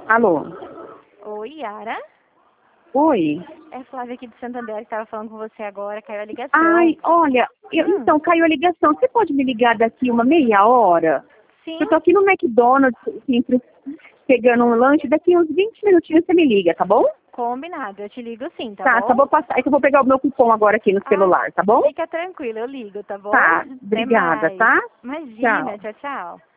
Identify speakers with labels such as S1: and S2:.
S1: Alô?
S2: Oi, Yara?
S1: Oi?
S2: É Flávia aqui de Santander que estava falando com você agora, caiu a ligação.
S1: Ai, olha, então caiu a ligação. Você pode me ligar daqui uma meia hora?
S2: Sim,
S1: Eu tô aqui no McDonald's, sempre pegando um lanche. Daqui uns 20 minutinhos você me liga, tá bom?
S2: combinado, eu te ligo sim, tá
S1: Tá,
S2: bom?
S1: só vou passar. É que eu vou pegar o meu cupom agora aqui no celular, tá bom?
S2: Fica tranquila, eu ligo, tá bom?
S1: Tá,
S2: Até
S1: obrigada,
S2: mais.
S1: tá?
S2: Imagina,
S1: Tchau.
S2: tchau, tchau.